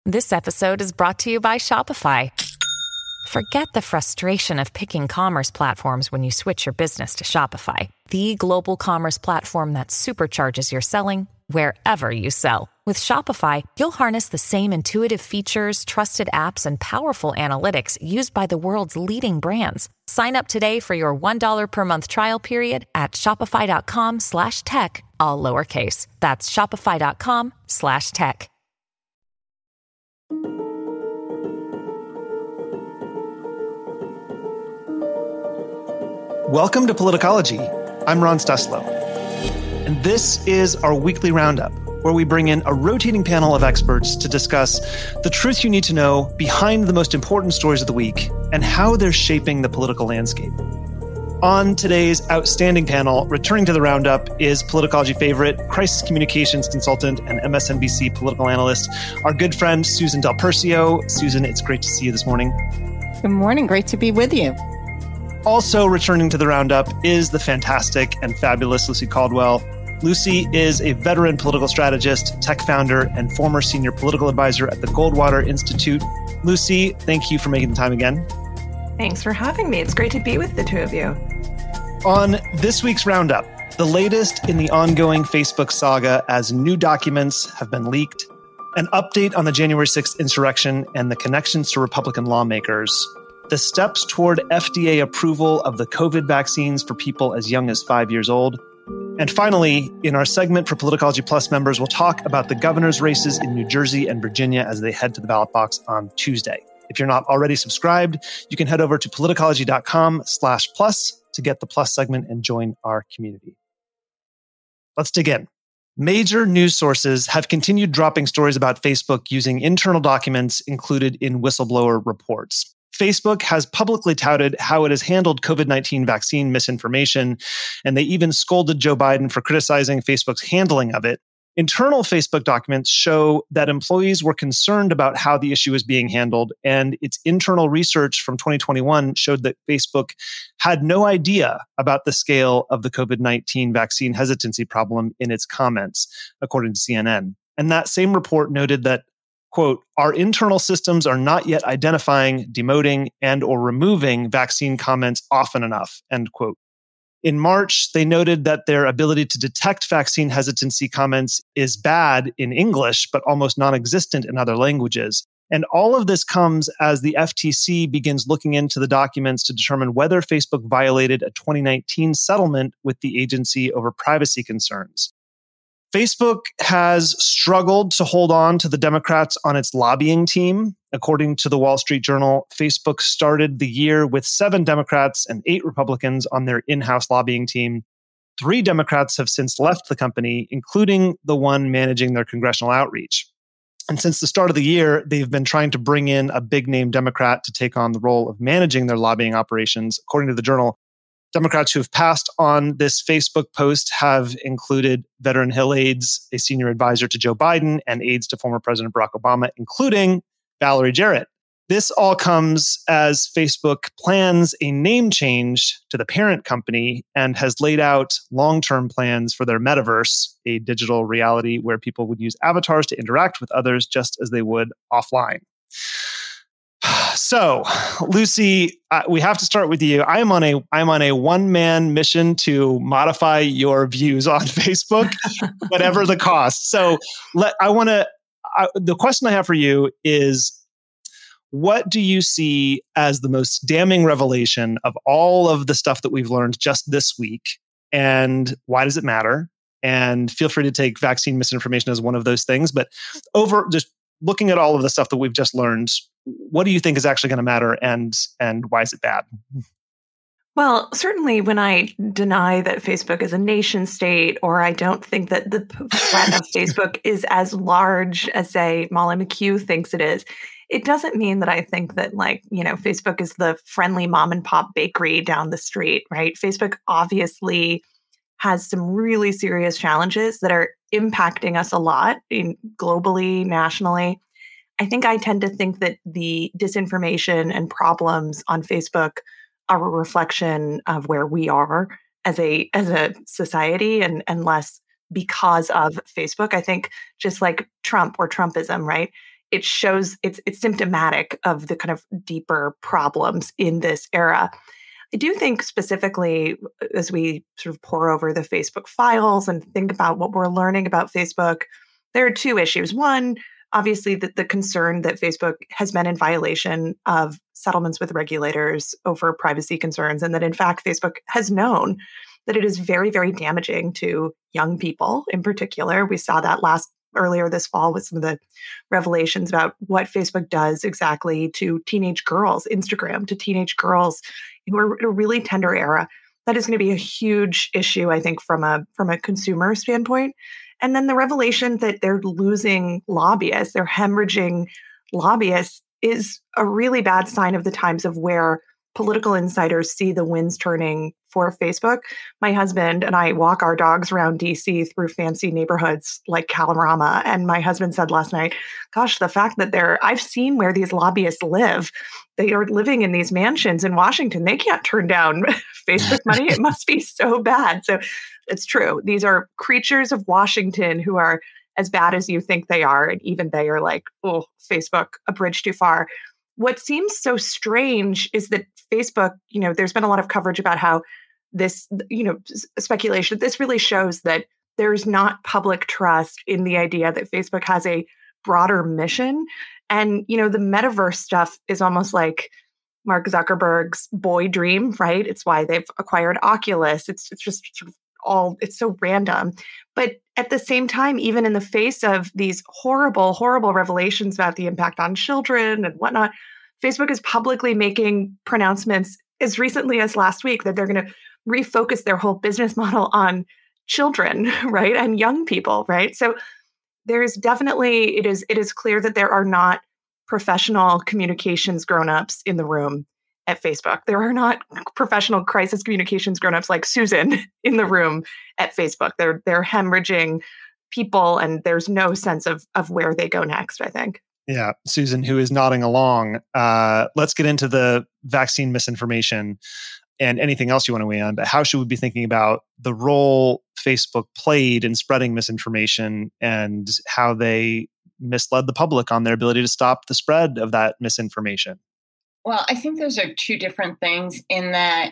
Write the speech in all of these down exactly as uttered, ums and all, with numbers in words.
This episode is brought to you by Shopify. Forget the frustration of picking commerce platforms when you switch your business to Shopify, the global commerce platform that supercharges your selling wherever you sell. With Shopify, you'll harness the same intuitive features, trusted apps, and powerful analytics used by the world's leading brands. Sign up today for your one dollar per month trial period at shopify.com slash tech, all lowercase. That's shopify.com slash tech. Welcome to Politicology. I'm Ron Steslow. And this is our weekly roundup, where we bring in a rotating panel of experts to discuss the truth you need to know behind the most important stories of the week and how they're shaping the political landscape. On today's outstanding panel, returning to the roundup, is Politicology favorite, crisis communications consultant, and M S N B C political analyst, our good friend Susan Del Percio. Susan, it's great to see you this morning. Good morning. Great to be with you. Also returning to the roundup is the fantastic and fabulous Lucy Caldwell. Lucy is a veteran political strategist, tech founder, and former senior political advisor at the Goldwater Institute. Lucy, thank you for making the time again. Thanks for having me. It's great to be with the two of you. On this week's roundup, the latest in the ongoing Facebook saga as new documents have been leaked, an update on the January sixth insurrection and the connections to Republican lawmakers, the steps toward F D A approval of the COVID vaccines for people as young as five years old. And finally, in our segment for Politicology Plus members, we'll talk about the governor's races in New Jersey and Virginia as they head to the ballot box on Tuesday. If you're not already subscribed, you can head over to politicology.com slash plus to get the Plus segment and join our community. Let's dig in. Major news sources have continued dropping stories about Facebook using internal documents included in whistleblower reports. Facebook has publicly touted how it has handled COVID nineteen vaccine misinformation, and they even scolded Joe Biden for criticizing Facebook's handling of it. Internal Facebook documents show that employees were concerned about how the issue was being handled, and its internal research from twenty twenty-one showed that Facebook had no idea about the scale of the COVID nineteen vaccine hesitancy problem in its comments, according to C N N. And that same report noted that, quote, our internal systems are not yet identifying, demoting, and or removing vaccine comments often enough, end quote. In March, they noted that their ability to detect vaccine hesitancy comments is bad in English, but almost non-existent in other languages. And all of this comes as the F T C begins looking into the documents to determine whether Facebook violated a twenty nineteen settlement with the agency over privacy concerns. Facebook has struggled to hold on to the Democrats on its lobbying team. According to the Wall Street Journal, Facebook started the year with seven Democrats and eight Republicans on their in-house lobbying team. Three Democrats have since left the company, including the one managing their congressional outreach. And since the start of the year, they've been trying to bring in a big-name Democrat to take on the role of managing their lobbying operations. According to the Journal, Democrats who have passed on this Facebook post have included veteran Hill aides, a senior advisor to Joe Biden, and aides to former President Barack Obama, including Valerie Jarrett. This all comes as Facebook plans a name change to the parent company and has laid out long-term plans for their metaverse, a digital reality where people would use avatars to interact with others just as they would offline. So, Lucy, uh, we have to start with you. I am on a I'm on a one-man mission to modify your views on Facebook, whatever the cost. So, let I want to. The question I have for you is, what do you see as the most damning revelation of all of the stuff that we've learned just this week, and why does it matter? And feel free to take vaccine misinformation as one of those things. But over just looking at all of the stuff that we've just learned, what do you think is actually going to matter, and and why is it bad? Well, certainly when I deny that Facebook is a nation state, or I don't think that the threat of Facebook is as large as, say, Molly McHugh thinks it is, it doesn't mean that I think that, like, you know, Facebook is the friendly mom and pop bakery down the street, right? Facebook obviously has some really serious challenges that are impacting us a lot in globally, nationally. I think I tend to think that the disinformation and problems on Facebook are a reflection of where we are as a as a society, and, and less because of Facebook. I think just like Trump or Trumpism, right? it shows it's it's symptomatic of the kind of deeper problems in this era. I do think specifically as we sort of pour over the Facebook files and think about what we're learning about Facebook, there are two issues. One, obviously, the, the concern that Facebook has been in violation of settlements with regulators over privacy concerns, and that in fact, Facebook has known that it is very, very damaging to young people in particular. We saw that last earlier this fall with some of the revelations about what Facebook does exactly to teenage girls, Instagram to teenage girls who are in a really tender era. That is going to be a huge issue, I think, from a from a consumer standpoint. And then the revelation that they're losing lobbyists, they're hemorrhaging lobbyists, is a really bad sign of the times of where political insiders see the winds turning for Facebook. My husband and I walk our dogs around D C through fancy neighborhoods like Kalorama. And my husband said last night, gosh, the fact that they're, I've seen where these lobbyists live. They are living in these mansions in Washington. They can't turn down Facebook money. It must be so bad. So it's true. These are creatures of Washington who are as bad as you think they are. And even they are like, oh, Facebook, a bridge too far. What seems so strange is that Facebook, you know, there's been a lot of coverage about how this, you know, speculation. This really shows that there's not public trust in the idea that Facebook has a broader mission. And, you know, the metaverse stuff is almost like Mark Zuckerberg's boy dream, right? It's why they've acquired Oculus. It's, it's just sort of all, it's so random. But at the same time, even in the face of these horrible, horrible revelations about the impact on children and whatnot, Facebook is publicly making pronouncements as recently as last week that they're going to refocus their whole business model on children, right? And young people, right? So there's definitely, it is, it is clear that there are not professional communications grown-ups in the room at Facebook. There are not professional crisis communications grown-ups like Susan in the room at Facebook. They're they're hemorrhaging people, and there's no sense of of where they go next, I think. Yeah, Susan, who is nodding along. Uh, let's get into the vaccine misinformation and anything else you want to weigh on. But how should we be thinking about the role Facebook played in spreading misinformation and how they misled the public on their ability to stop the spread of that misinformation? Well, I think those are two different things in that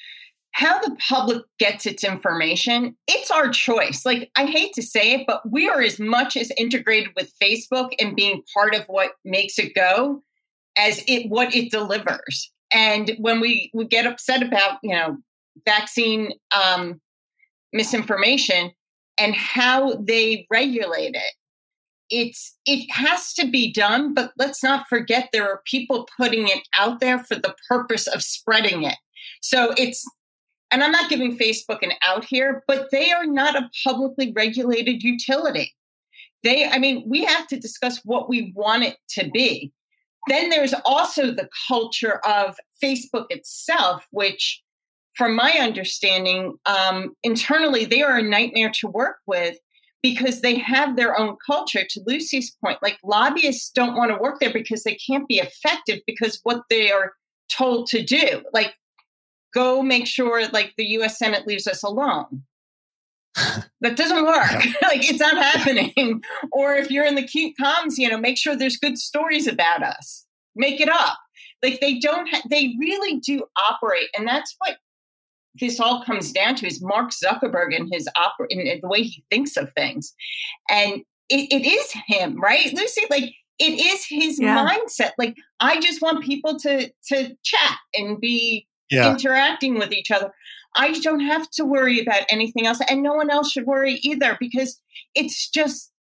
how the public gets its information, it's our choice. Like, I hate to say it, but we are as much as integrated with Facebook and being part of what makes it go as it what it delivers. And when we, we get upset about, you know, vaccine um, misinformation and how they regulate it, It's it has to be done, but let's not forget there are people putting it out there for the purpose of spreading it. So it's, and I'm not giving Facebook an out here, but they are not a publicly regulated utility. They, I mean, we have to discuss what we want it to be. Then there's also the culture of Facebook itself, which, from my understanding, um, internally, they are a nightmare to work with, because they have their own culture. To Lucy's point, like, lobbyists don't want to work there because they can't be effective because what they are told to do, like, go make sure like the U S Senate leaves us alone. That doesn't work. Like, it's not happening. Or if you're in the cute comms, you know, make sure there's good stories about us. Make it up. Like, they don't, ha- they really do operate. And that's what this all comes down to, is Mark Zuckerberg and his oper- and the way he thinks of things. And it, it is him, right, Lucy? Like, it is his yeah. mindset. Like, I just want people to, to chat and be yeah. interacting with each other. I don't have to worry about anything else. And no one else should worry either, because it's just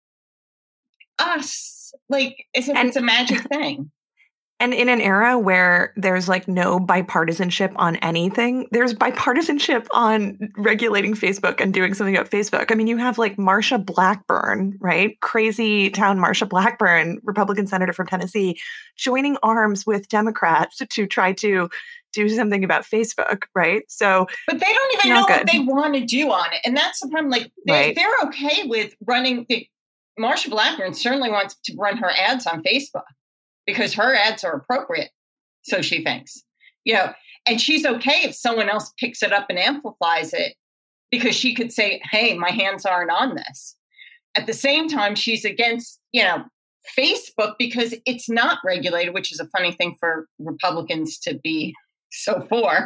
us. Like, as if and, it's a magic thing. And in an era where there's like no bipartisanship on anything, there's bipartisanship on regulating Facebook and doing something about Facebook. I mean, you have like Marsha Blackburn, right? Crazy town Marsha Blackburn, Republican senator from Tennessee, joining arms with Democrats to try to do something about Facebook, right? So, but they don't even know good. what they want to do on it. And that's the problem. Like, they, right. they're okay with running. The, Marsha Blackburn certainly wants to run her ads on Facebook, because her ads are appropriate, so she thinks, you know, and she's okay if someone else picks it up and amplifies it, because she could say, hey, my hands aren't on this. At the same time, she's against, you know, Facebook, because it's not regulated, which is a funny thing for Republicans to be so for,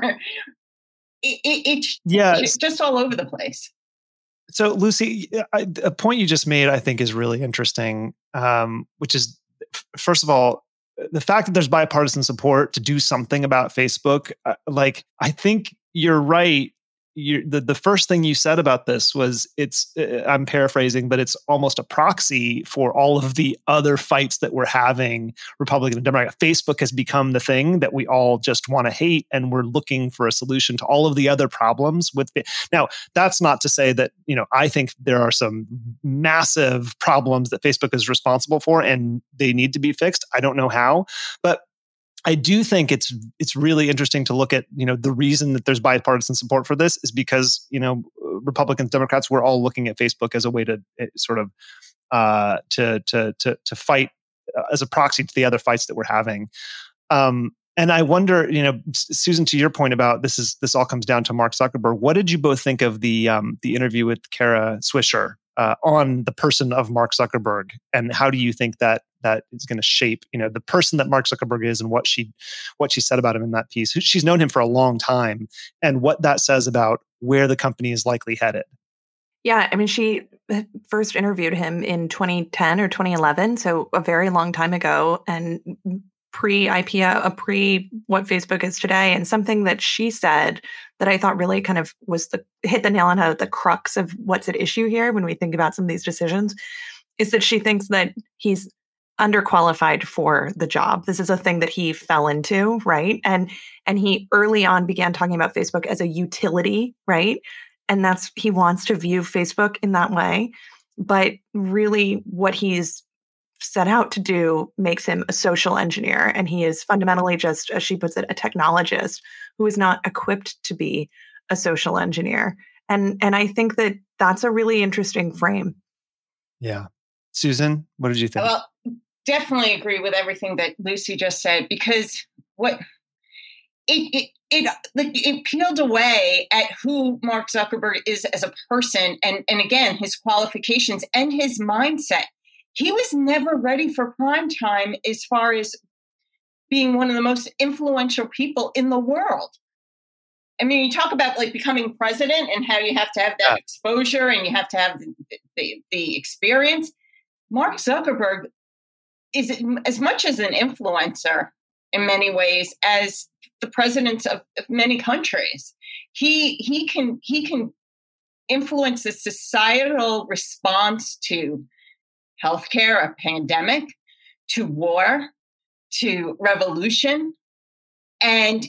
it, it, it's yeah. just all over the place. So, Lucy, I, a point you just made, I think, is really interesting, um, which is, f- first of all, the fact that there's bipartisan support to do something about Facebook. Uh, like, I think you're right. You, the, the first thing you said about this was it's, uh, I'm paraphrasing, but it's almost a proxy for all of the other fights that we're having, Republican and Democrat. Facebook has become the thing that we all just want to hate, and we're looking for a solution to all of the other problems with it. Now, that's not to say that, you know, I think there are some massive problems that Facebook is responsible for and they need to be fixed. I don't know how, but I do think it's it's really interesting to look at, you know, the reason that there's bipartisan support for this is because, you know, Republicans, Democrats, we're all looking at Facebook as a way to uh, sort of uh, to to to to fight uh, as a proxy to the other fights that we're having. Um, and I wonder, you know, Susan, to your point about this is this all comes down to Mark Zuckerberg. What did you both think of the um, the interview with Kara Swisher uh, on the person of Mark Zuckerberg, and how do you think that that is going to shape, you know, the person that Mark Zuckerberg is and what she what she said about him in that piece? She's known him for a long time, and what that says about where the company is likely headed. Yeah, I mean, she first interviewed him in twenty ten or twenty eleven, so a very long time ago, and pre-I P O, a pre what Facebook is today. And something that she said that I thought really kind of was the hit the nail on head, the crux of what's at issue here when we think about some of these decisions, is that she thinks that he's underqualified for the job. This is a thing that he fell into, right? And and he early on began talking about Facebook as a utility, right? And that's, he wants to view Facebook in that way. But really what he's set out to do makes him a social engineer. And he is fundamentally just, as she puts it, a technologist who is not equipped to be a social engineer. And and I think that that's a really interesting frame. Yeah. Susan, what did you think? Well, definitely agree with everything that Lucy just said, because what it it it like it peeled away at who Mark Zuckerberg is as a person, and and again his qualifications and his mindset. He was never ready for prime time as far as being one of the most influential people in the world. I mean, you talk about like becoming president and how you have to have that yeah. exposure and you have to have the, the, the experience. Mark Zuckerberg is as much as an influencer in many ways as the presidents of, of many countries. He he can he can influence the societal response to healthcare, a pandemic, to war, to revolution, and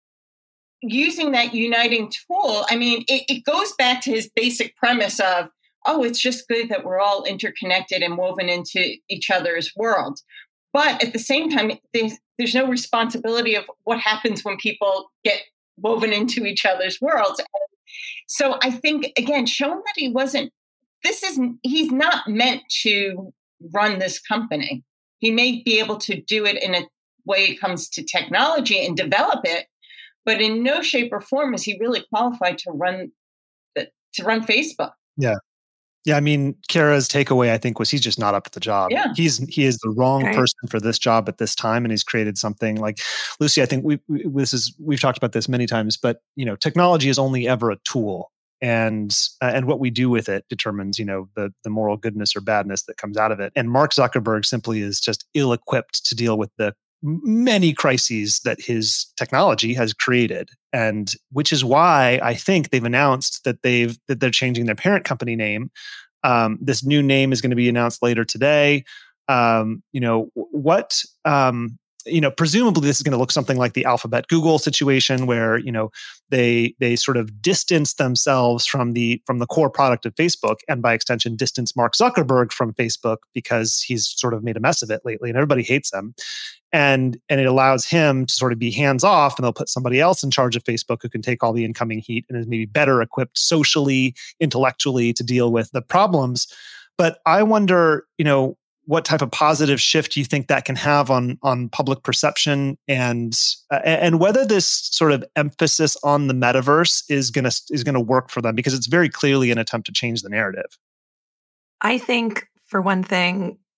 using that uniting tool. I mean, it, it goes back to his basic premise of, oh, it's just good that we're all interconnected and woven into each other's worlds. But at the same time, there's, there's no responsibility of what happens when people get woven into each other's worlds. And so I think, again, showing that he wasn't, this is, he's not meant to run this company. He may be able to do it in a way it comes to technology and develop it, but in no shape or form is he really qualified to run the, to run Facebook. Yeah. Yeah, I mean, Kara's takeaway, I think, was he's just not up to the job. Yeah. He's he is the wrong right. person for this job at this time, and he's created something like Lucy. I think we, we this is we've talked about this many times, but you know, technology is only ever a tool, and uh, and what we do with it determines, you know, the the moral goodness or badness that comes out of it. And Mark Zuckerberg simply is just ill-equipped to deal with the many crises that his technology has created, and which is why I think they've announced that they've that they're changing their parent company name. Um, this new name is going to be announced later today. Um, you know what? Um, you know, presumably this is going to look something like the Alphabet Google situation, where you know they they sort of distance themselves from the from the core product of Facebook, and by extension, distance Mark Zuckerberg from Facebook because he's sort of made a mess of it lately, and everybody hates him. And and it allows him to sort of be hands off, and they'll put somebody else in charge of Facebook who can take all the incoming heat and is maybe better equipped socially, intellectually to deal with the problems. But I wonder, you know, what type of positive shift you think that can have on on public perception, and uh, and whether this sort of emphasis on the metaverse is gonna is gonna work for them, because it's very clearly an attempt to change the narrative. I think, for one thing,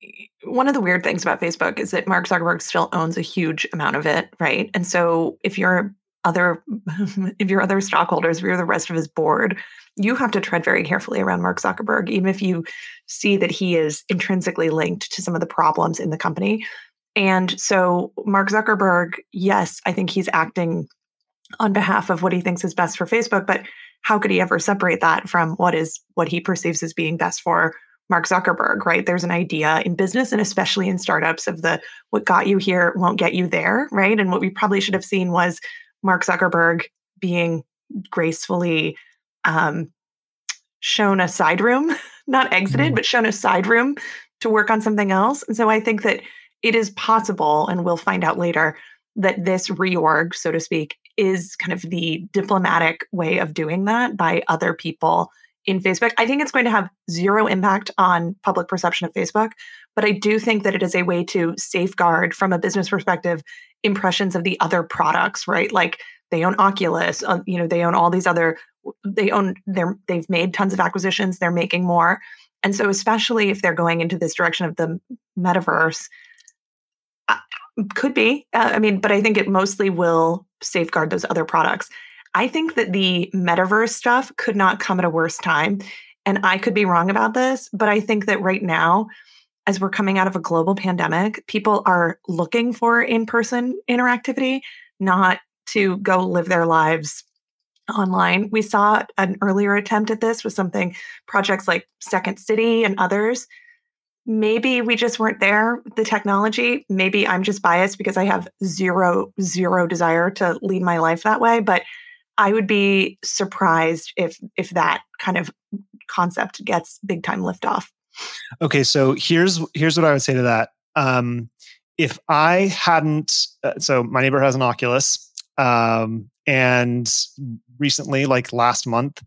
one of the weird things about Facebook is that Mark Zuckerberg still owns a huge amount of it, right? And so if you're other if you're other stockholders, if you're the rest of his board, you have to tread very carefully around Mark Zuckerberg, even if you see that he is intrinsically linked to some of the problems in the company. And so Mark Zuckerberg, yes, I think he's acting on behalf of what he thinks is best for Facebook, but how could he ever separate that from what is what he perceives as being best for Mark Zuckerberg, right? There's an idea in business and especially in startups of the what got you here won't get you there, right? And what we probably should have seen was Mark Zuckerberg being gracefully um, shown a side room, not exited, mm-hmm. but shown a side room to work on something else. And so I think that it is possible, and we'll find out later, that this reorg, so to speak, is kind of the diplomatic way of doing that by other people in Facebook. I think it's going to have zero impact on public perception of Facebook, but I do think that it is a way to safeguard, from a business perspective, impressions of the other products, right? Like they own Oculus, uh, you know, they own all these other, they own, they're, they've made tons of acquisitions, they're making more. And so especially if they're going into this direction of the metaverse, uh, could be, uh, I mean, but I think it mostly will safeguard those other products. I think that the metaverse stuff could not come at a worse time. And I could be wrong about this, but I think that right now, as we're coming out of a global pandemic, people are looking for in-person interactivity, not to go live their lives online. We saw an earlier attempt at this with something, projects like Second City and others. Maybe we just weren't there with the technology. Maybe I'm just biased because I have zero, zero desire to lead my life that way. But I would be surprised if if that kind of concept gets big time liftoff. Okay, so here's here's what I would say to that. Um, if I hadn't, uh, so my neighbor has an Oculus, um, and recently, like last month,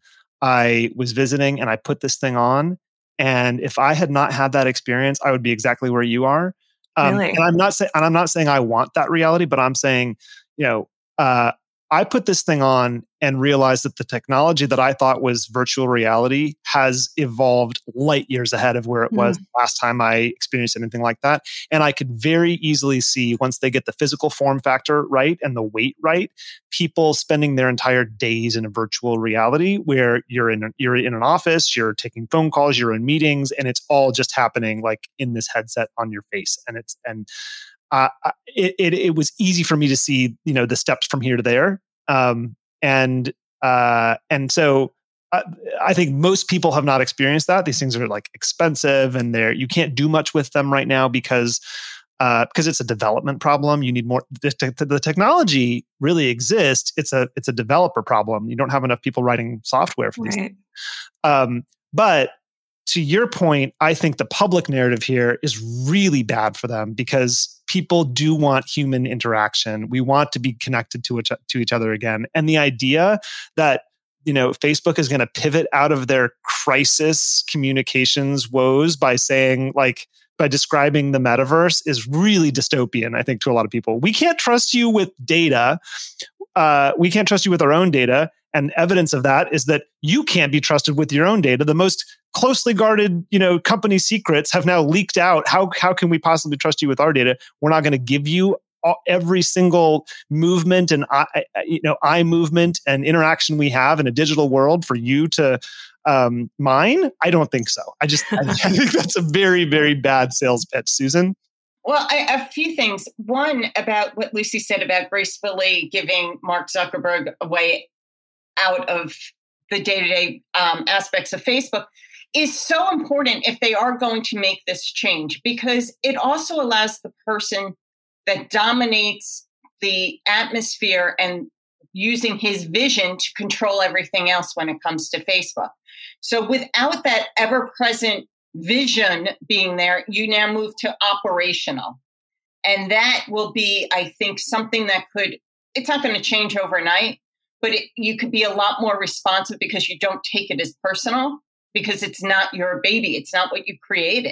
I was visiting and I put this thing on. And if I had not had that experience, I would be exactly where you are. Um, really? And I'm not saying, and I'm not saying I want that reality, but I'm saying, you know, uh, I put this thing on and realized that the technology that I thought was virtual reality has evolved light years ahead of where it was mm. last time I experienced anything like that. And I could very easily see, once they get the physical form factor right and the weight right, people spending their entire days in a virtual reality where you're in you're in an office, you're taking phone calls, you're in meetings, and it's all just happening like in this headset on your face. And it's and Uh, it, it it was easy for me to see, you know, the steps from here to there, um, and uh, and so uh, I think most people have not experienced that. These things are like expensive, and they're you can't do much with them right now because uh, because it's a development problem. You need more. The, te- the technology really exists. It's a it's a developer problem. You don't have enough people writing software for these right. things. Um, but to your point, I think the public narrative here is really bad for them because people do want human interaction. We want to be connected to each, to each other again. And the idea that, you know, Facebook is going to pivot out of their crisis communications woes by saying, like, by describing the metaverse is really dystopian, I think, to a lot of people. We can't trust you with data. Uh, we can't trust you with our own data. And evidence of that is that you can't be trusted with your own data. The most closely guarded, you know, company secrets have now leaked out. How how can we possibly trust you with our data? We're not going to give you all, every single movement and eye, you know eye movement and interaction we have in a digital world for you to um, mine. I don't think so. I just I think that's a very very bad sales pitch, Susan. Well, I, a few things. One, about what Lucy said about gracefully giving Mark Zuckerberg away out of the day-to-day um, aspects of Facebook is so important if they are going to make this change, because it also allows the person that dominates the atmosphere and using his vision to control everything else when it comes to Facebook. So without that ever-present vision being there, you now move to operational. And that will be, I think, something that could, it's not going to change overnight, but it, you could be a lot more responsive because you don't take it as personal, because it's not your baby. It's not what you created.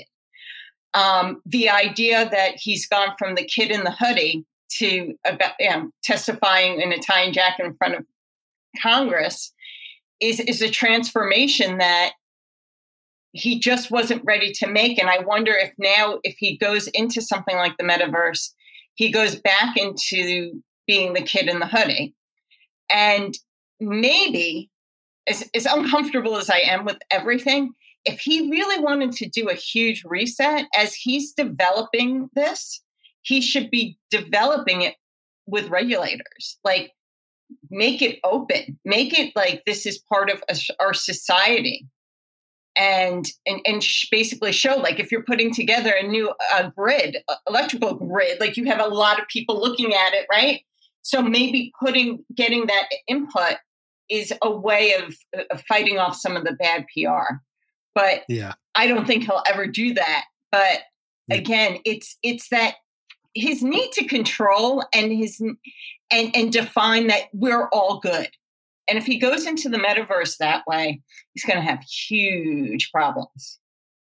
Um, the idea that he's gone from the kid in the hoodie to about, you know, testifying in a tie and jacket in front of Congress is, is a transformation that he just wasn't ready to make. And I wonder if now, if he goes into something like the metaverse, he goes back into being the kid in the hoodie. And maybe, as, as uncomfortable as I am with everything, if he really wanted to do a huge reset, as he's developing this, he should be developing it with regulators. Like, make it open, make it like this is part of a, our society. And and and sh- basically show, like, if you're putting together a new uh, grid, uh, electrical grid, like, you have a lot of people looking at it, right? So maybe putting, getting that input is a way of, of fighting off some of the bad P R. But yeah. I don't think he'll ever do that. But again, it's it's that his need to control and his and and define that we're all good. And if he goes into the metaverse that way, he's going to have huge problems.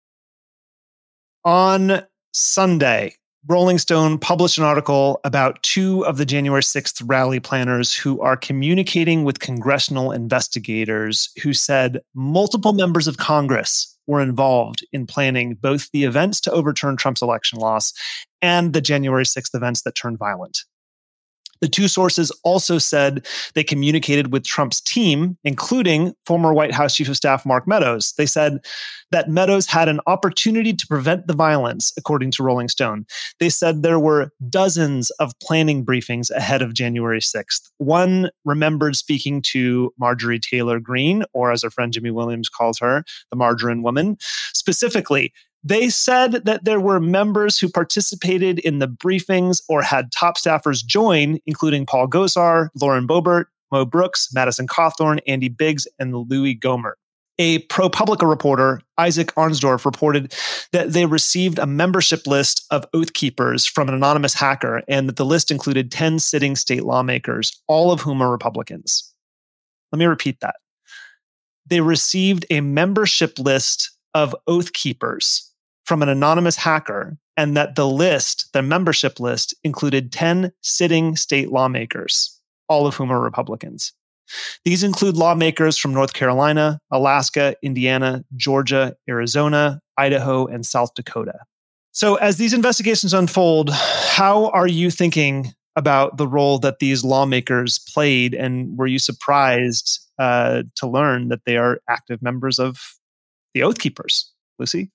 On Sunday, Rolling Stone published an article about two of the January sixth rally planners who are communicating with congressional investigators who said multiple members of Congress were involved in planning both the events to overturn Trump's election loss and the January sixth events that turned violent. The two sources also said they communicated with Trump's team, including former White House Chief of Staff Mark Meadows. They said that Meadows had an opportunity to prevent the violence, according to Rolling Stone. They said there were dozens of planning briefings ahead of January sixth. One remembered speaking to Marjorie Taylor Greene, or as our friend Jimmy Williams calls her, the Margarine Woman, specifically. They said that there were members who participated in the briefings or had top staffers join, including Paul Gosar, Lauren Boebert, Mo Brooks, Madison Cawthorn, Andy Biggs, and Louis Gohmert. A ProPublica reporter, Isaac Arnsdorf, reported that they received a membership list of Oath Keepers from an anonymous hacker, and that the list included ten sitting state lawmakers, all of whom are Republicans. Let me repeat that. They received a membership list of Oath Keepers from an anonymous hacker, and that the list, the membership list, included ten sitting state lawmakers, all of whom are Republicans. These include lawmakers from North Carolina, Alaska, Indiana, Georgia, Arizona, Idaho, and South Dakota. So as these investigations unfold, how are you thinking about the role that these lawmakers played? And were you surprised uh, to learn that they are active members of the Oath Keepers? Lucy?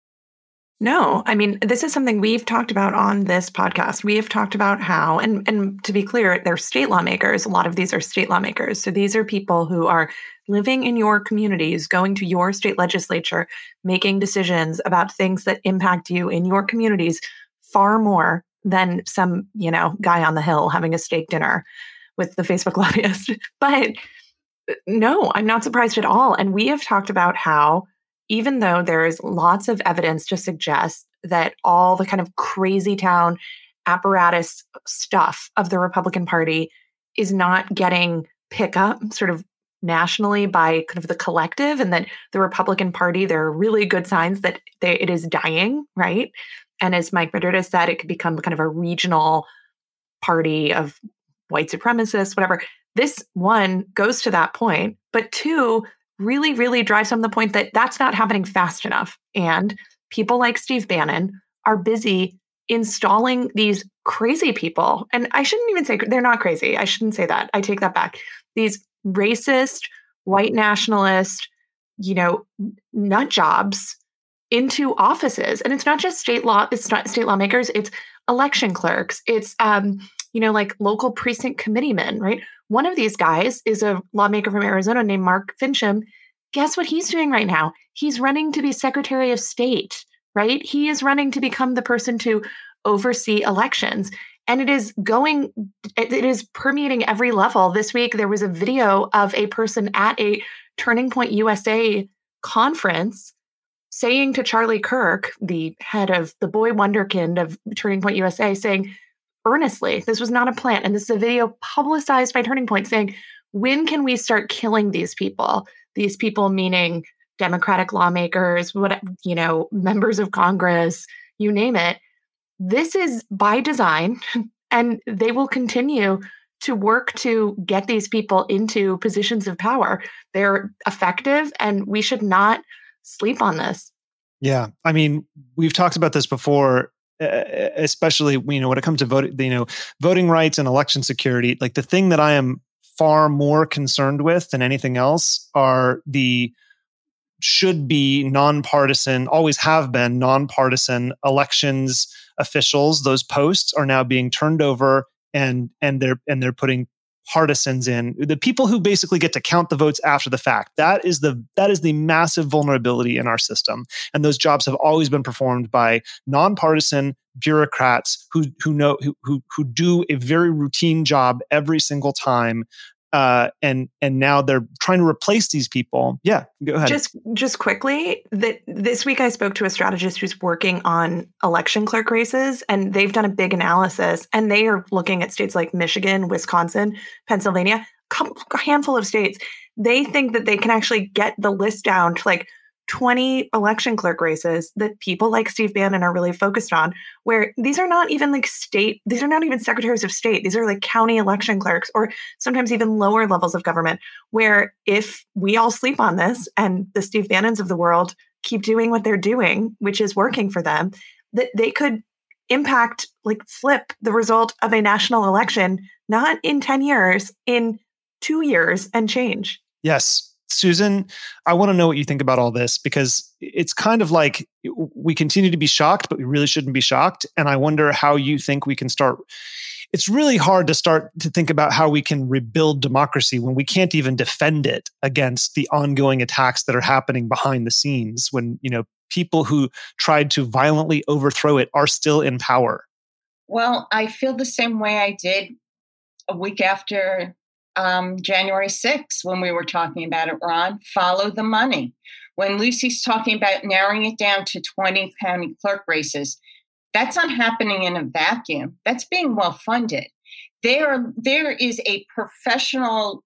No, I mean, this is something we've talked about on this podcast. We have talked about how, and, and to be clear, they're state lawmakers. A lot of these are state lawmakers. So these are people who are living in your communities, going to your state legislature, making decisions about things that impact you in your communities far more than some, you know, guy on the Hill having a steak dinner with the Facebook lobbyist. But no, I'm not surprised at all. And we have talked about how, even though there is lots of evidence to suggest that all the kind of crazy town apparatus stuff of the Republican Party is not getting pick up sort of nationally by kind of the collective, and that the Republican Party, there are really good signs that they, it is dying, right? And as Mike Madrid has said, it could become kind of a regional party of white supremacists, whatever. This, one, goes to that point, but two, really, really drives home the point that that's not happening fast enough. And people like Steve Bannon are busy installing these crazy people. And I shouldn't even say they're not crazy. I shouldn't say that. I take that back. These racist, white nationalist, you know, nut jobs into offices. And it's not just state law, it's not state lawmakers, it's election clerks. It's, um, you know, like local precinct committeemen, right? One of these guys is a lawmaker from Arizona named Mark Fincham. Guess what he's doing right now? He's running to be Secretary of State, right? He is running to become the person to oversee elections. And it is going, it is permeating every level. This week, there was a video of a person at a Turning Point U S A conference saying to Charlie Kirk, the head of the boy wonderkind of Turning Point U S A, saying, earnestly, this was not a plant. And this is a video publicized by Turning Point saying, when can we start killing these people? These people meaning Democratic lawmakers, what, you know, members of Congress, you name it. This is by design, and they will continue to work to get these people into positions of power. They're effective, and we should not sleep on this. Yeah. I mean, we've talked about this before, especially, you know, when it comes to voting, you know, voting rights and election security. Like, the thing that I am far more concerned with than anything else are the should be nonpartisan, always have been nonpartisan elections officials. Those posts are now being turned over, and and they're and they're putting partisans in, the people who basically get to count the votes after the fact. That is the that is the massive vulnerability in our system. And those jobs have always been performed by nonpartisan bureaucrats who who know who who, who do a very routine job every single time. Uh, and and now they're trying to replace these people. Yeah, go ahead. Just just quickly, that this week I spoke to a strategist who's working on election clerk races, and they've done a big analysis, and they are looking at states like Michigan, Wisconsin, Pennsylvania, a handful of states. They think that they can actually get the list down to like twenty election clerk races that people like Steve Bannon are really focused on, where these are not even like state, these are not even secretaries of state. These are like county election clerks, or sometimes even lower levels of government, where if we all sleep on this and the Steve Bannons of the world keep doing what they're doing, which is working for them, that they could impact, like flip the result of a national election, not in ten years, in two years and change. Yes. Susan, I want to know what you think about all this, because it's kind of like we continue to be shocked, but we really shouldn't be shocked. And I wonder how you think we can start. It's really hard to start to think about how we can rebuild democracy when we can't even defend it against the ongoing attacks that are happening behind the scenes, when, you know, people who tried to violently overthrow it are still in power. Well, I feel the same way I did a week after Um, January sixth, when we were talking about it, Ron. Follow the money. When Lucy's talking about narrowing it down to twenty county clerk races, that's not happening in a vacuum. That's being well funded. There, there is a professional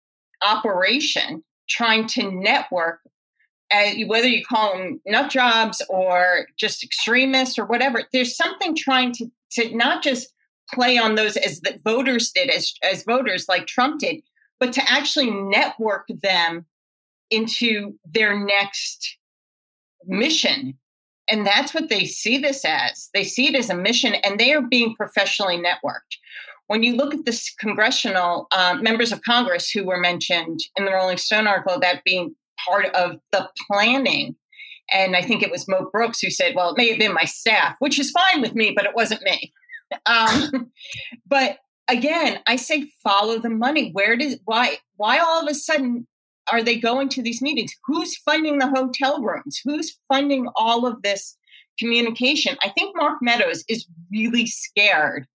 operation trying to network, uh, whether you call them nut jobs or just extremists or whatever. There's something trying to, to not just play on those as the voters did, as, as voters like Trump did, but to actually network them into their next mission. And that's what they see this as. They see it as a mission, and they are being professionally networked. When you look at the congressional uh, members of Congress who were mentioned in the Rolling Stone article about being part of the planning, and I think it was Mo Brooks who said, well, it may have been my staff, which is fine with me, but it wasn't me. Um, but again, I say follow the money. Where does why why all of a sudden are they going to these meetings? Who's funding the hotel rooms? Who's funding all of this communication? I think Mark Meadows is really scared.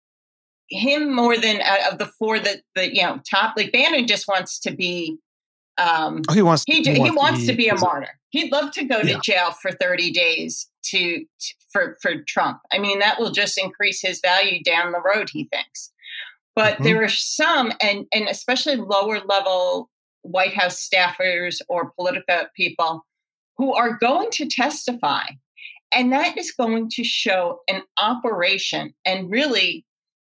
Him more than uh, of the four that the you know top. Like Bannon just wants to be. Um, oh, he wants. He, he, he wants, wants to, to be, be a martyr. He'd love to go to yeah. jail for thirty days to, to for for Trump. I mean, that will just increase his value down the road, he thinks. But mm-hmm. there are some, and and especially lower level White House staffers or Politico people who are going to testify, and that is going to show an operation. And really,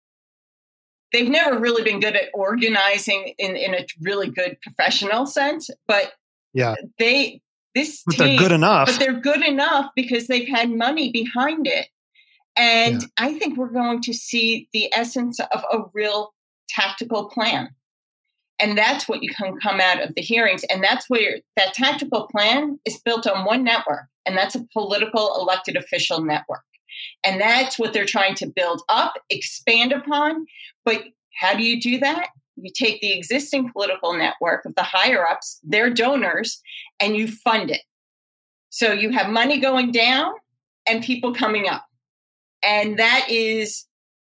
they've never really been good at organizing in, in a really good professional sense, but yeah, they this but team, they're good enough. But they're good enough because they've had money behind it, and yeah. I think we're going to see the essence of a real tactical plan, and that's what you can come out of the hearings, and that's where that tactical plan is built on one network, and that's a political elected official network. And that's what they're trying to build up, expand upon. But how do you do that? You take the existing political network of the higher ups, their donors, and you fund it. So you have money going down and people coming up. And that is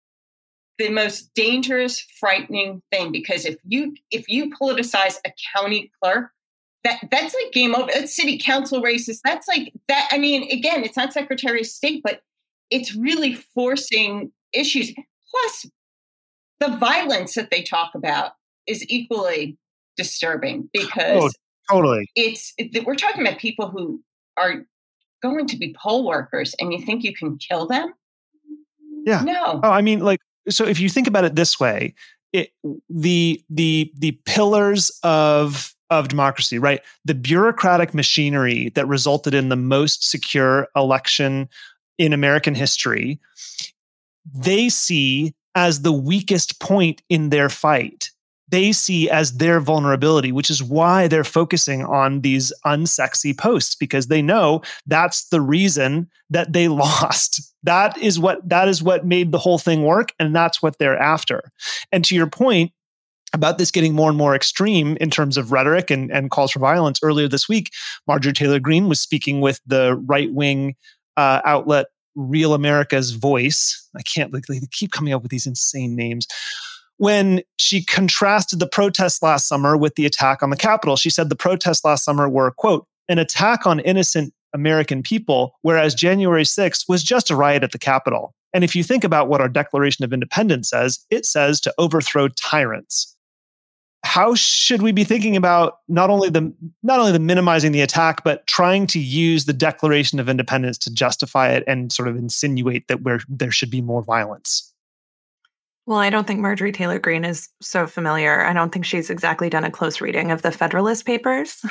the most dangerous, frightening thing, because if you if you politicize a county clerk, that that's like game over. That's city council races. That's like that. I mean, again, it's not Secretary of State, but it's really forcing issues. Plus, the violence that they talk about is equally disturbing, because oh, totally. it's it, we're talking about people who are going to be poll workers, and you think you can kill them? Yeah. No. Oh, I mean, like, so if you think about it this way, it, the the the pillars of of democracy, right? The bureaucratic machinery that resulted in the most secure election in American history, they see as the weakest point in their fight. They see as their vulnerability, which is why they're focusing on these unsexy posts, because they know that's the reason that they lost. That is what that is what made the whole thing work, and that's what they're after. And to your point about this getting more and more extreme in terms of rhetoric and, and calls for violence, earlier this week, Marjorie Taylor Greene was speaking with the right-wing uh, outlet Real America's Voice. I can't, like, they keep coming up with these insane names. When she contrasted the protests last summer with the attack on the Capitol, she said the protests last summer were, quote, an attack on innocent American people, whereas January sixth was just a riot at the Capitol. And if you think about what our Declaration of Independence says, it says to overthrow tyrants. How should we be thinking about not only the not only the minimizing the attack, but trying to use the Declaration of Independence to justify it and sort of insinuate that where there should be more violence? Well, I don't think Marjorie Taylor Greene is so familiar. I don't think she's exactly done a close reading of the Federalist Papers.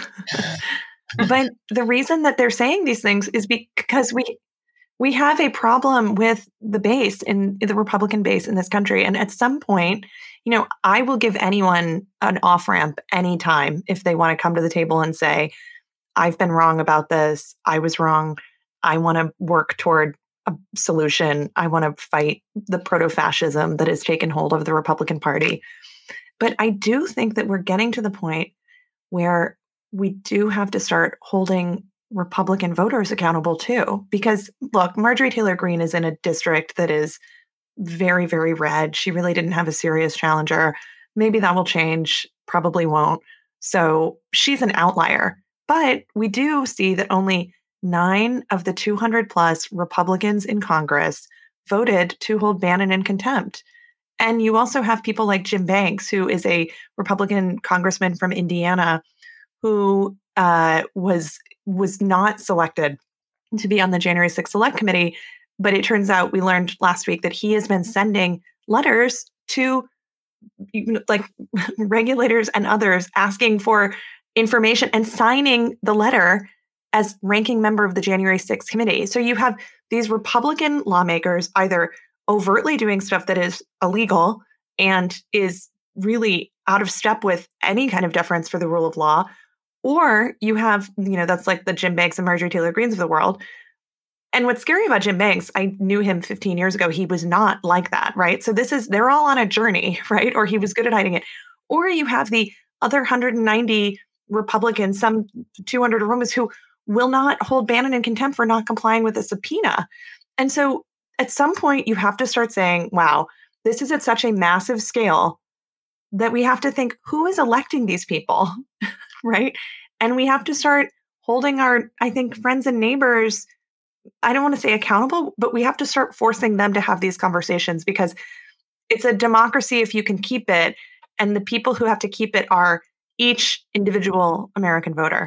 But the reason that they're saying these things is because we we have a problem with the base in, in the Republican base in this country. And at some point, you know, I will give anyone an off-ramp anytime if they want to come to the table and say, I've been wrong about this. I was wrong. I want to work toward a solution. I want to fight the proto-fascism that has taken hold of the Republican Party. But I do think that we're getting to the point where we do have to start holding Republican voters accountable too. Because look, Marjorie Taylor Greene is in a district that is very, very red. She really didn't have a serious challenger. Maybe that will change, probably won't. So she's an outlier. But we do see that only nine of the two hundred plus Republicans in Congress voted to hold Bannon in contempt. And you also have people like Jim Banks, who is a Republican congressman from Indiana, who uh, was was not selected to be on the January sixth Select Committee. But it turns out, we learned last week that he has been sending letters to like regulators and others asking for information and signing the letter as ranking member of the January sixth committee. So you have these Republican lawmakers either overtly doing stuff that is illegal and is really out of step with any kind of deference for the rule of law, or you have, you know, that's like the Jim Banks and Marjorie Taylor Greenes of the world. And what's scary about Jim Banks, I knew him fifteen years ago. He was not like that, right? So this is, they're all on a journey, right? Or he was good at hiding it. Or you have the other one hundred ninety Republicans, some two hundred Romans, who will not hold Bannon in contempt for not complying with a subpoena. And so at some point, you have to start saying, wow, this is at such a massive scale that we have to think, who is electing these people, right? And we have to start holding our, I think, friends and neighbors, I don't want to say accountable, but we have to start forcing them to have these conversations, because it's a democracy if you can keep it. And the people who have to keep it are each individual American voter.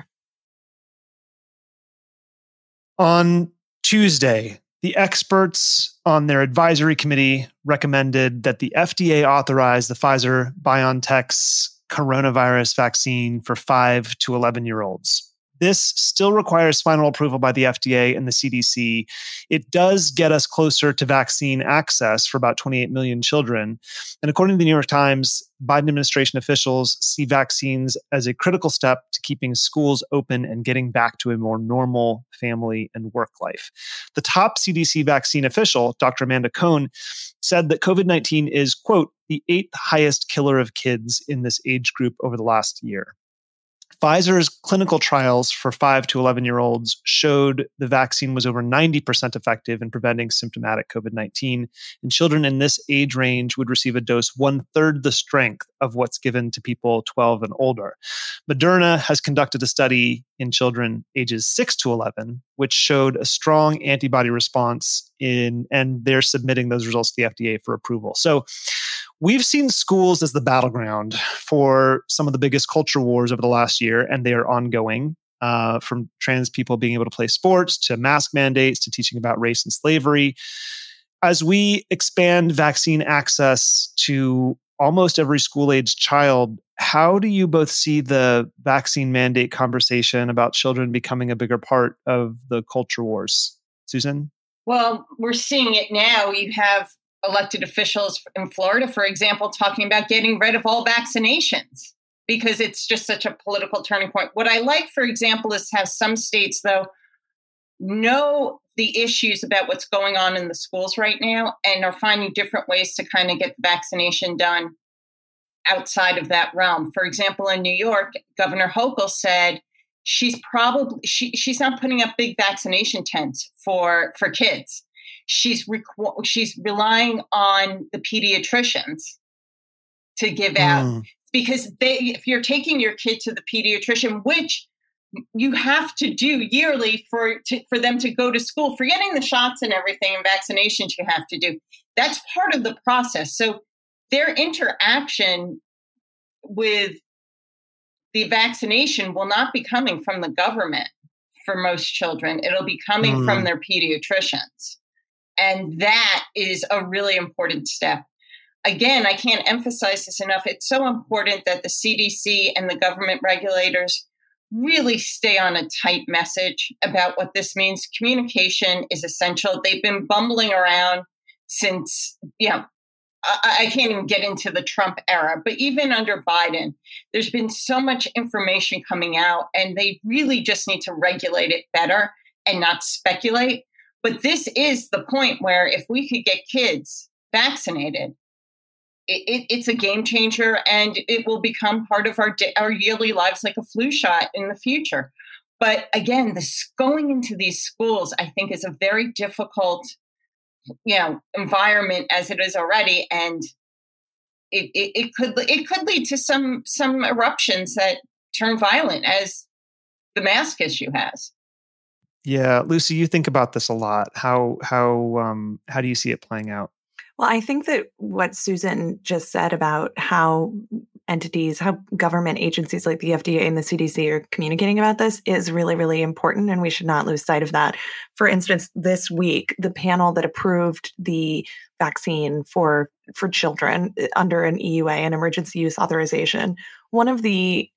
On Tuesday, the experts on their advisory committee recommended that the F D A authorize the Pfizer-BioNTech's coronavirus vaccine for five to eleven-year-olds. This still requires final approval by the F D A and the C D C. It does get us closer to vaccine access for about twenty-eight million children. And according to the New York Times, Biden administration officials see vaccines as a critical step to keeping schools open and getting back to a more normal family and work life. The top C D C vaccine official, Doctor Amanda Cohn, said that COVID nineteen is, quote, the eighth highest killer of kids in this age group over the last year. Pfizer's clinical trials for five to eleven-year-olds showed the vaccine was over ninety percent effective in preventing symptomatic COVID nineteen, and children in this age range would receive a dose one-third the strength of what's given to people twelve and older. Moderna has conducted a study in children ages six to eleven, which showed a strong antibody response in, and they're submitting those results to the F D A for approval. So we've seen schools as the battleground for some of the biggest culture wars over the last year, and they are ongoing, uh, from trans people being able to play sports, to mask mandates, to teaching about race and slavery. As we expand vaccine access to almost every school-age child, How do you both see the vaccine mandate conversation about children becoming a bigger part of the culture wars? Susan? Well, we're seeing it now. You have elected officials in Florida, for example, talking about getting rid of all vaccinations because it's just such a political turning point. What I like, for example, is how some states, though, know the issues about what's going on in the schools right now and are finding different ways to kind of get the vaccination done outside of that realm. For example, in New York, Governor Hochul said she's probably she she's not putting up big vaccination tents for for kids. She's requ- she's relying on the pediatricians to give out mm. because they if you're taking your kid to the pediatrician, which you have to do yearly for to, for them to go to school, forgetting the shots and everything and vaccinations you have to do. That's part of the process. So their interaction with the vaccination will not be coming from the government for most children. It'll be coming mm. from their pediatricians. And that is a really important step. Again, I can't emphasize this enough. It's so important that the C D C and the government regulators really stay on a tight message about what this means. Communication is essential. They've been bumbling around since, you know, I, I can't even get into the Trump era, but even under Biden, there's been so much information coming out and they really just need to regulate it better and not speculate. But this is the point where if we could get kids vaccinated, it, it, it's a game changer and it will become part of our our yearly lives like a flu shot in the future. But again, this going into these schools, I think, is a very difficult, you know, environment as it is already, and it, it, it could it could lead to some some eruptions that turn violent, as the mask issue has. Yeah, Lucy, you think about this a lot. How how um, how do you see it playing out? Well, I think that what Susan just said about how entities, how government agencies like the F D A and the C D C are communicating about this is really, really important, and we should not lose sight of that. For instance, this week, the panel that approved the vaccine for for children under an E U A, an emergency use authorization, one of the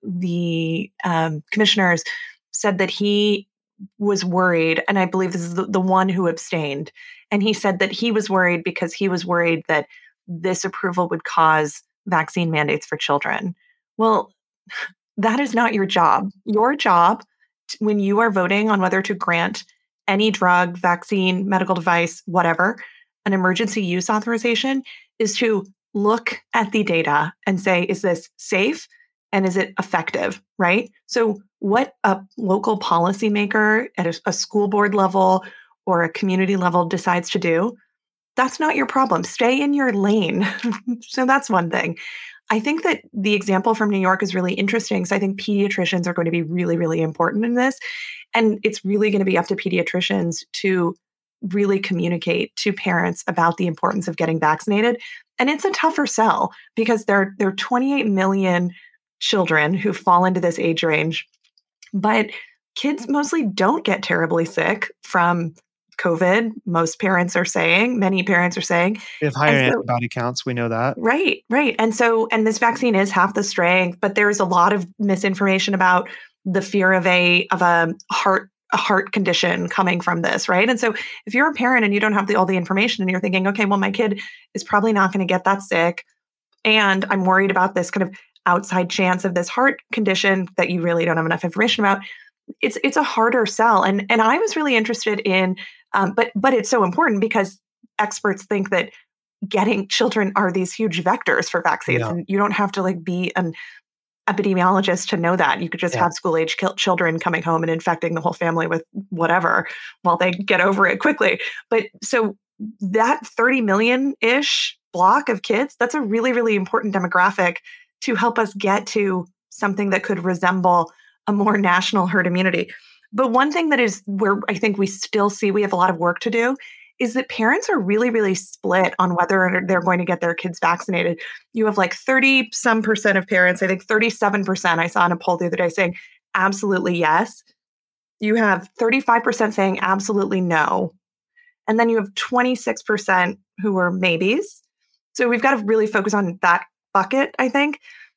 the um, commissioners said that he was worried, and I believe this is the, the one who abstained, and he said that he was worried because he was worried that this approval would cause vaccine mandates for children. Well, that is not your job. Your job, when you are voting on whether to grant any drug, vaccine, medical device, whatever, an emergency use authorization, is to look at the data and say, is this safe and is it effective, right? So what a local policymaker at a, a school board level or a community level decides to do, that's not your problem. Stay in your lane. So that's one thing. I think that the example from New York is really interesting because I think pediatricians are going to be really, really important in this. And it's really going to be up to pediatricians to really communicate to parents about the importance of getting vaccinated. And it's a tougher sell because there, there are twenty-eight million children who fall into this age range, but kids mostly don't get terribly sick from COVID. Most parents are saying, many parents are saying. They have higher so, antibody counts. We know that. Right, right. And so, and this vaccine is half the strength, but there's a lot of misinformation about the fear of a of a heart a heart condition coming from this, right? And so if you're a parent and you don't have the, all the information and you're thinking, okay, well, my kid is probably not going to get that sick, and I'm worried about this kind of outside chance of this heart condition that you really don't have enough information about, it's it's a harder sell. And and I was really interested in, um, but but it's so important because experts think that getting children are these huge vectors for vaccines, yeah. and you don't have to like be an epidemiologist to know that. You could just yeah. have school age children coming home and infecting the whole family with whatever while they get over it quickly. But so that thirty million ish block of kids, that's a really, really important demographic to help us get to something that could resemble a more national herd immunity. But one thing that is where I think we still see we have a lot of work to do is that parents are really, really split on whether they're going to get their kids vaccinated. You have like thirty some percent of parents, I think thirty-seven percent I saw in a poll the other day saying absolutely yes. You have thirty-five percent saying absolutely no. And then you have twenty-six percent who are maybes. So we've got to really focus on that bucket, I think.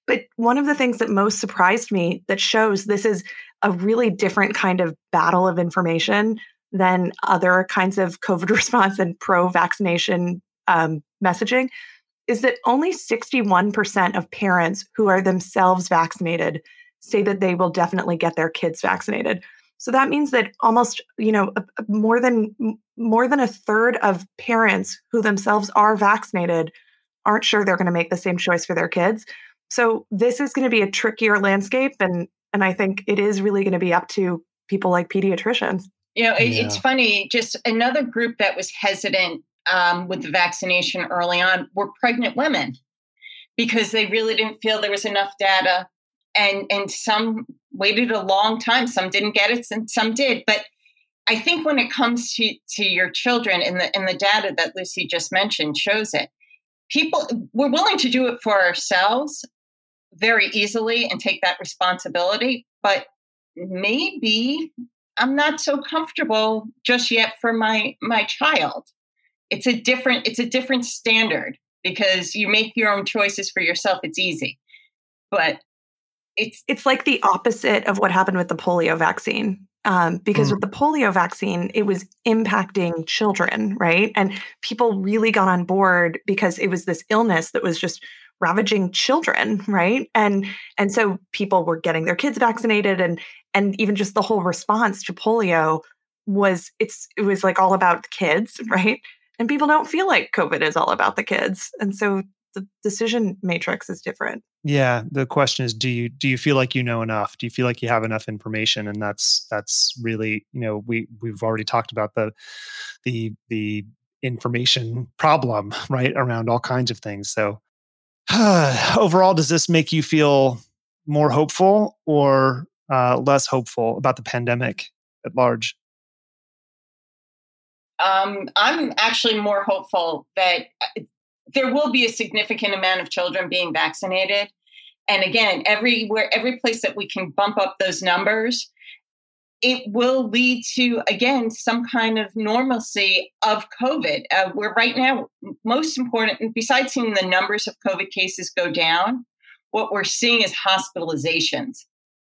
But one of the things that most surprised me that shows this is a really different kind of battle of information than other kinds of COVID response and pro-vaccination um, messaging is that only sixty-one percent of parents who are themselves vaccinated say that they will definitely get their kids vaccinated. So that means that almost, you know, more than more than a third of parents who themselves are vaccinated aren't sure they're going to make the same choice for their kids. So this is going to be a trickier landscape, and and I think it is really going to be up to people like pediatricians. You know, it, Yeah. it's funny. Just another group that was hesitant um, with the vaccination early on were pregnant women because they really didn't feel there was enough data, and and some waited a long time. Some didn't get it, and some did. But I think when it comes to, to your children, and the and the data that Lucy just mentioned shows it, people we're willing to do it for ourselves very easily and take that responsibility. But maybe I'm not so comfortable just yet for my my child. It's a different it's a different standard because you make your own choices for yourself. It's easy, but it's It's like the opposite of what happened with the polio vaccine. Um, because Mm. with the polio vaccine, it was impacting children, right? And people really got on board because it was this illness that was just ravaging children, right? And and so people were getting their kids vaccinated, and and even just the whole response to polio was it's it was like all about the kids, right? And people don't feel like COVID is all about the kids, and so the decision matrix is different. Yeah, the question is, do you do you feel like you know enough? Do you feel like you have enough information? And that's that's really, you know, we we've already talked about the the the information problem, right, around all kinds of things. So overall, does this make you feel more hopeful or uh, less hopeful about the pandemic at large? um, I'm actually more hopeful that there will be a significant amount of children being vaccinated. And again, everywhere, every place that we can bump up those numbers, it will lead to, again, some kind of normalcy of COVID. Uh, we're right now, most important, besides seeing the numbers of COVID cases go down, what we're seeing is hospitalizations,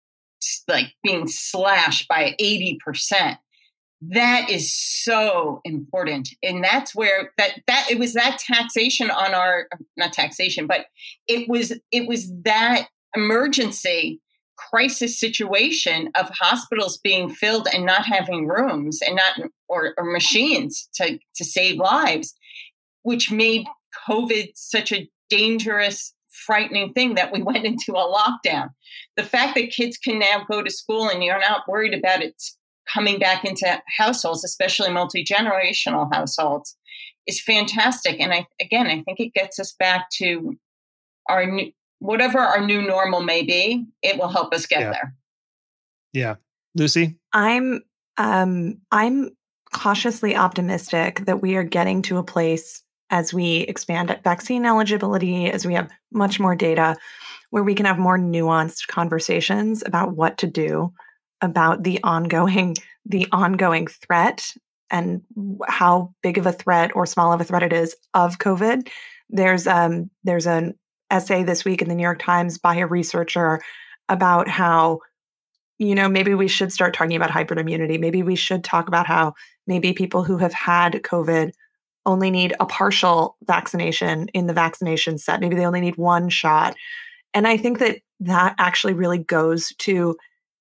like being slashed by eighty percent. That is so important. And that's where that, that it was that taxation on our, not taxation, but it was, it was that emergency crisis situation of hospitals being filled and not having rooms and not, or, or machines to, to save lives, which made COVID such a dangerous, frightening thing that we went into a lockdown. The fact that kids can now go to school and you're not worried about it coming back into households, especially multi-generational households, is fantastic. And I, again, I think it gets us back to our new, whatever our new normal may be, it will help us get Yeah. there. Yeah. Lucy? I'm um, I'm cautiously optimistic that we are getting to a place as we expand vaccine eligibility, as we have much more data, where we can have more nuanced conversations about what to do about the ongoing the ongoing threat and how big of a threat or small of a threat it is of COVID. There's um there's an essay this week in the New York Times by a researcher about how, you know, maybe we should start talking about hybrid immunity. Maybe we should talk about how maybe people who have had COVID only need a partial vaccination in the vaccination set. Maybe they only need one shot. And I think that that actually really goes to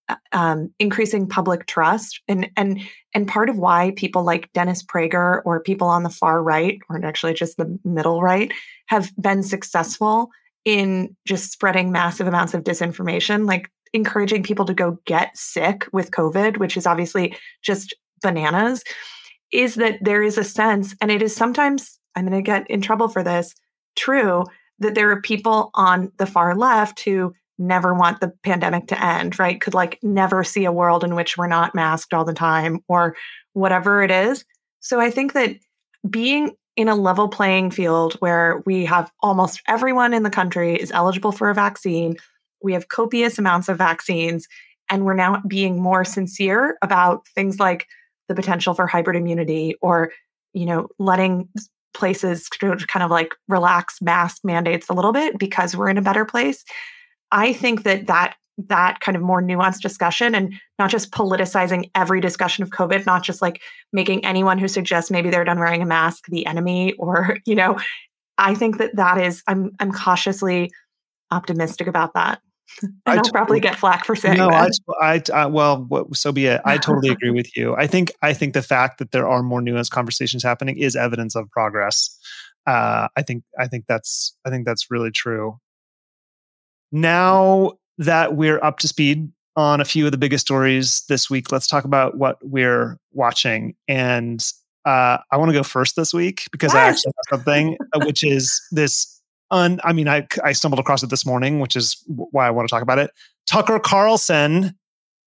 um, increasing public trust. And, and, and part of why people like Dennis Prager or people on the far right, or actually just the middle right, have been successful in just spreading massive amounts of disinformation, like encouraging people to go get sick with COVID, which is obviously just bananas, is that there is a sense, and it is sometimes, I'm going to get in trouble for this, true, that there are people on the far left who never want the pandemic to end, right? Could like never see a world in which we're not masked all the time or whatever it is. So I think that being in a level playing field where we have almost everyone in the country is eligible for a vaccine, we have copious amounts of vaccines, and we're now being more sincere about things like the potential for hybrid immunity or, you know, letting places kind of like relax mask mandates a little bit because we're in a better place. I think that that that kind of more nuanced discussion and not just politicizing every discussion of COVID, not just like making anyone who suggests maybe they're done wearing a mask the enemy, or, you know, I think that that is, I'm I'm cautiously optimistic about that. And I I'll totally, probably get flack for saying no, that. I, I, I, well, what, so be it. I totally agree with you. I think, I think the fact that there are more nuanced conversations happening is evidence of progress. Uh, I think, I think that's, I think that's really true. Now that we're up to speed on a few of the biggest stories this week, let's talk about what we're watching. And uh, I want to go first this week because yes. I actually have something, which is this. Un, I mean, I, I stumbled across it this morning, which is why I want to talk about it. Tucker Carlson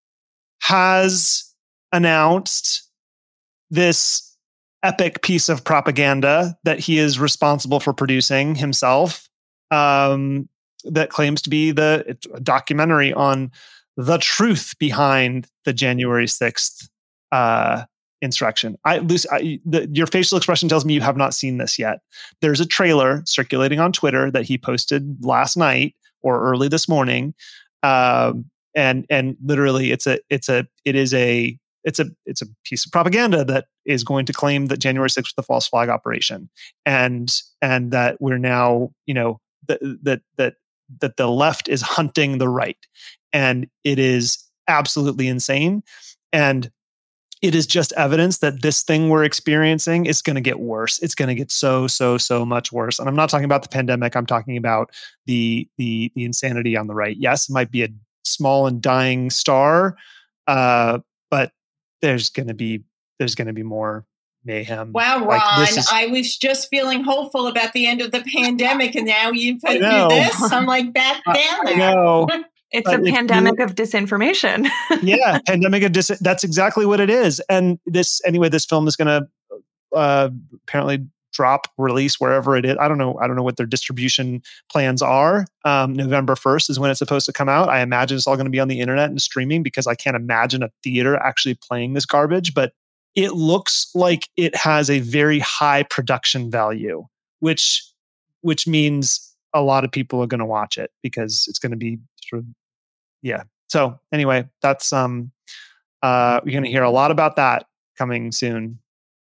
has announced this epic piece of propaganda that he is responsible for producing himself. Um, that claims to be the documentary on the truth behind the January sixth uh, insurrection. I, Lucy, I, the, your facial expression tells me you have not seen this yet. There's a trailer circulating on Twitter that he posted last night or early this morning, um, and and literally, it's a it's a it is a it's a it's a piece of propaganda that is going to claim that January sixth was the false flag operation, and and that we're now you know that that that. that the left is hunting the right. And it is absolutely insane. And it is just evidence that this thing we're experiencing is going to get worse. It's going to get so, so, so much worse. And I'm not talking about the pandemic. I'm talking about the, the, the insanity on the right. Yes, it might be a small and dying star, uh, but there's going to be, there's going to be more mayhem. Wow, Ron, like, is, I was just feeling hopeful about the end of the pandemic, and now you put through this. I'm like back down there. I know. It's but a pandemic you, of disinformation. Yeah, pandemic of dis. That's exactly what it is. And this, anyway, this film is going to uh, apparently drop, release wherever it is. I don't know. I don't know what their distribution plans are. Um, November first is when it's supposed to come out. I imagine it's all going to be on the internet and streaming because I can't imagine a theater actually playing this garbage. But it looks like it has a very high production value, which which means a lot of people are going to watch it because it's going to be sort of, yeah. So anyway, that's um, uh, you're going to hear a lot about that coming soon.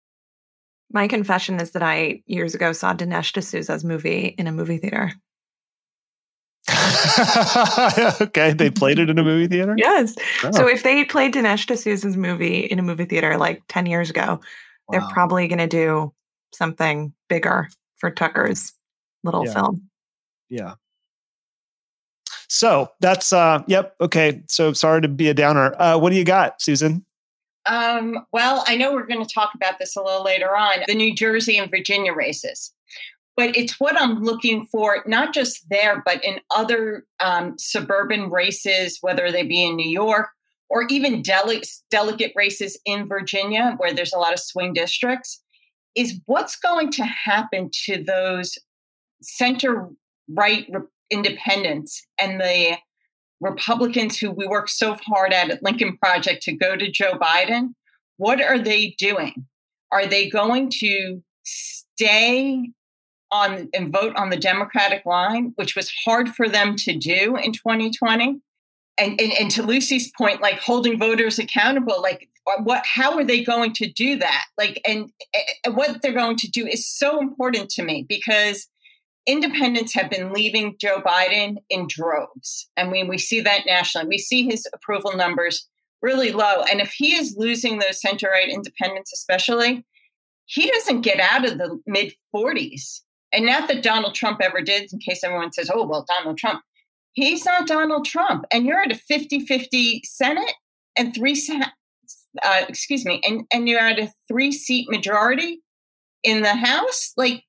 My confession is that I years ago saw Dinesh D'Souza's movie in a movie theater. Okay, they played it in a movie theater? Yes. Oh. So if they played Dinesh D'Souza's movie in a movie theater like ten years ago, wow. They're probably going to do something bigger for Tucker's little yeah. film. Yeah. So that's, uh, yep. Okay. So sorry to be a downer. Uh, what do you got, Susan? Um, well, I know we're going to talk about this a little later on, the New Jersey and Virginia races. But it's what I'm looking for, not just there, but in other um, suburban races, whether they be in New York or even dele- delegate races in Virginia, where there's a lot of swing districts, is what's going to happen to those center-right re- independents and the Republicans who we worked so hard at at Lincoln Project to go to Joe Biden. What are they doing? Are they going to stay on and vote on the Democratic line, which was hard for them to do in twenty twenty? And, and and to Lucy's point, like holding voters accountable, like what, how are they going to do that? Like, and, and what they're going to do is so important to me because independents have been leaving Joe Biden in droves. I mean, we see that nationally. We see his approval numbers really low. And if he is losing those center-right independents, especially, he doesn't get out of the mid forties. And not that Donald Trump ever did, in case everyone says, oh, well, Donald Trump. He's not Donald Trump. And you're at a fifty-fifty Senate and three, uh, excuse me, and, and you're at a three-seat majority in the House. Like,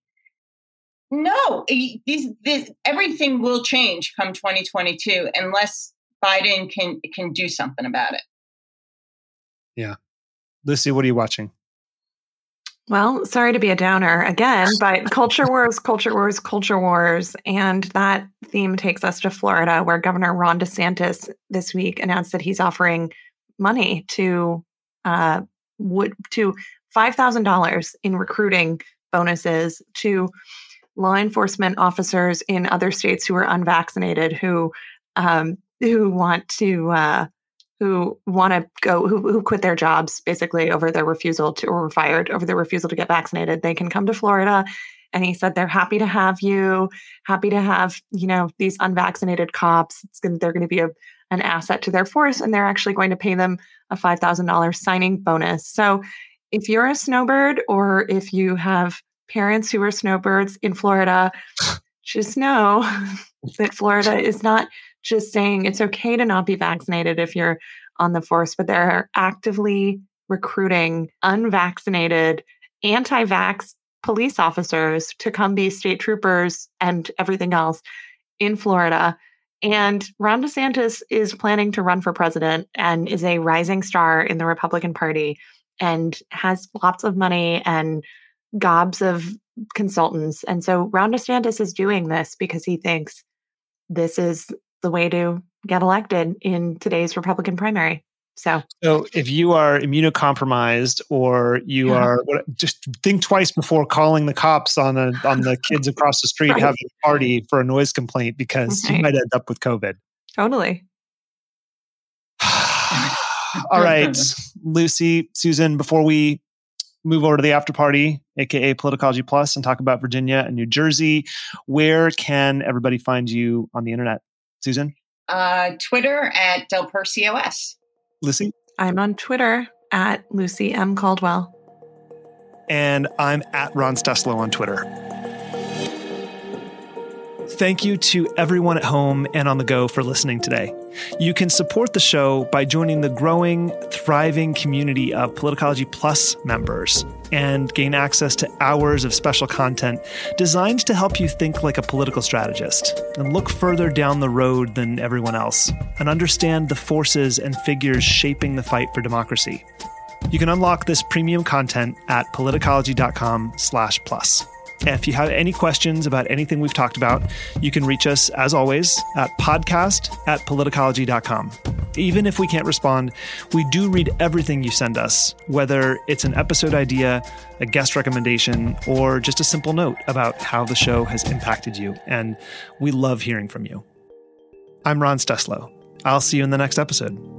no, these, this, everything will change come twenty twenty-two unless Biden can can do something about it. Yeah. Lucy, what are you watching? Well, sorry to be a downer again, but culture wars, culture wars, culture wars. And that theme takes us to Florida, where Governor Ron DeSantis this week announced that he's offering money to uh, would to five thousand dollars in recruiting bonuses to law enforcement officers in other states who are unvaccinated, who um, who want to uh, who want to go who, who quit their jobs basically over their refusal to or were fired over their refusal to get vaccinated. They can come to Florida. And he said they're happy to have you, happy to have, you know, these unvaccinated cops. It's gonna, they're going to be a, an asset to their force, and they're actually going to pay them a five thousand dollars signing bonus. So if you're a snowbird, or if you have parents who are snowbirds in Florida, just know that Florida is not just saying it's okay to not be vaccinated if you're on the force, but they're actively recruiting unvaccinated, anti-vax police officers to come be state troopers and everything else in Florida. And Ron DeSantis is planning to run for president and is a rising star in the Republican Party and has lots of money and gobs of consultants. And so Ron DeSantis is doing this because he thinks this is the way to get elected in today's Republican primary. So, so if you are immunocompromised or you yeah. are, just think twice before calling the cops on a, on the kids across the street right. having a party for a noise complaint, because right. you might end up with COVID. Totally. All right, Lucy, Susan, before we move over to the after party, aka Politicology Plus, and talk about Virginia and New Jersey, where can everybody find you on the internet? Susan? Uh, Twitter at Del Percios. Lucy? I'm on Twitter at Lucy M. Caldwell. And I'm at Ron Steslow on Twitter. Thank you to everyone at home and on the go for listening today. You can support the show by joining the growing, thriving community of Politicology Plus members and gain access to hours of special content designed to help you think like a political strategist and look further down the road than everyone else and understand the forces and figures shaping the fight for democracy. You can unlock this premium content at politicology.com slash plus. If you have any questions about anything we've talked about, you can reach us, as always, at podcast at politicology dot com. Even if we can't respond, we do read everything you send us, whether it's an episode idea, a guest recommendation, or just a simple note about how the show has impacted you. And we love hearing from you. I'm Ron Steslow. I'll see you in the next episode.